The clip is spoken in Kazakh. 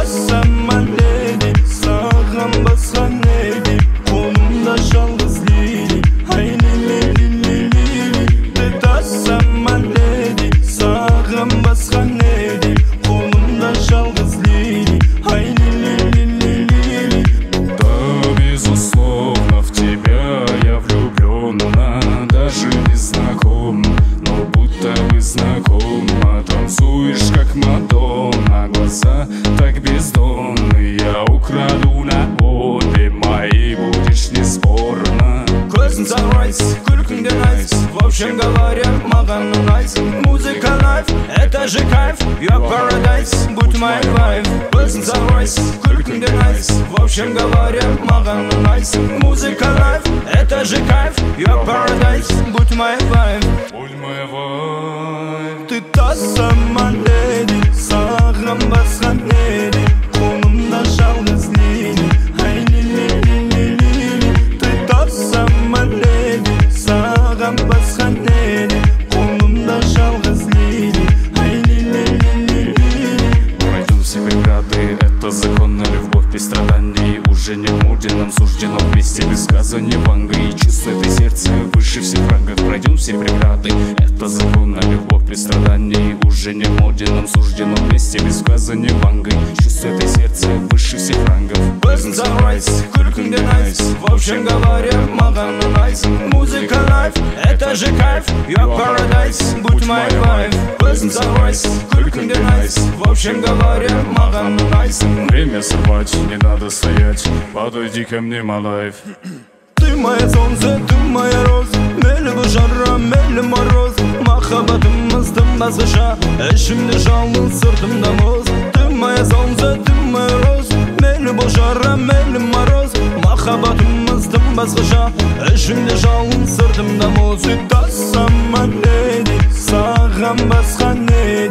Tutarsam lady, sağlam baskan lady, kolumda жалғыз lady, ay lili. Tutarsam lady, sağlam baskan lady, kolumda жалғыз lady, ay lili. Да, безусловно, в тебя я влюблена, даже не знаком, но будто бы знакома. Танцуешь как Мадонна, глаза так бездонные. Я украду на обе мои, будешь неспорно. Көзің сарайс, күлкіңде найс, в общем говоря, маған ұнайс. Музыка лайф, это же кайф, я парадайс, будь моей вайф. Көзің сарайс, күлкіңде найс, в общем говоря, маған ұнайс. Музыка лайф, это же кайф, я парадайс, будь моей вайф. Будь моя вайф. Ты та сама леди, саған басқан леди, қолымда жалғыз леди, ай лили. Ты та сама леди, саған басқан леди, қолымда жалғыз леди, ай лили. Пройдем все преграды, это законная любовь без страданий. Уже не в моде, нам суждено вместе без сказания ванга. И чувство это сердце выше всех рангов. Пройдем все преграды, это законная любовь без страданий. Уже не в моде, нам суждено вместе без сказания ванга. И чувство это сердце выше всех рангов. Көзің сарайс, күлкіңде найс, в общем говоря, маған ұнайс. Музыка лайф, это же кайф, я парадайс, будь моей вайф. Көзің сарайс, күлкіңде найс, в общем говоря, маған ұнайс. Время сорвать, не надо стоять, подойди ко мне, my life. Ты моя солнце, ты моя роза, мейлі бұл жара, мейлі мороз. Махаббатымыздың басқаша, ішімде жалғыз, сыртымда мұз. Ты моя солнце, ты моя роза, мейлі бұл жара, мейлі мороз. Махаббатымыздың басқаша, ішімде жалғыз, сыртымда мұз. Ты та сама леди, саған басқан леди.